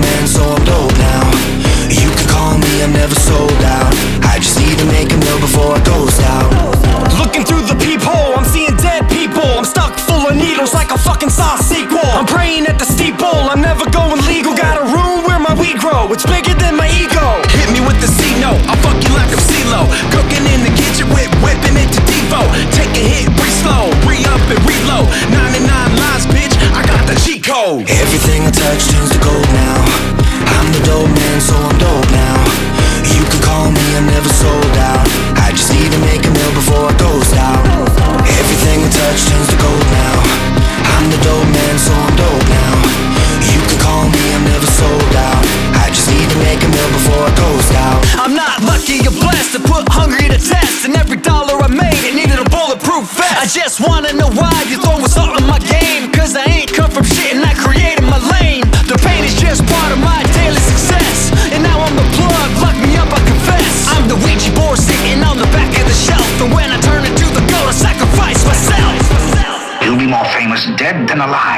man, so I'm dope now. You can call me, I'm never sold out. I just need to make a meal before I ghost out. Looking through the peephole, I'm seeing dead people. I'm stuck full of needles like a fucking Saw sequel. I'm praying at the steeple, I'm never going legal. Got a room where my weed grow, it's bigger than my ego. Hit me with the C-note, I'll fuck you like I'm CeeLo. Cooking in the kitchen with whipping it to Devo. Take a hit, breathe slow, re-up and reload. 99 lives, bitch, I got the cheat code. Everything I touch turns to gold now. I'm the dope man, so I'm dope now. You can call me, I'm never sold out. I just need to make a meal before I ghost out. Everything I touch turns to gold now. I'm the dope man, so I'm dope now. You can call me, I'm never sold out. I just need to make a meal before I ghost out. I'm not lucky or blessed to put hungry to test. And every dollar I made, it needed a bulletproof vest. I just wanna know why you throwing salt in my game. Cause I ain't come from shit and I created my lane. The pain is just part of my daily success. And now I'm the plug, lock me up, I confess. I'm the Ouija board sitting on the back of the shelf. And when I turn into the goat, I sacrifice myself. You'll be more famous dead than alive.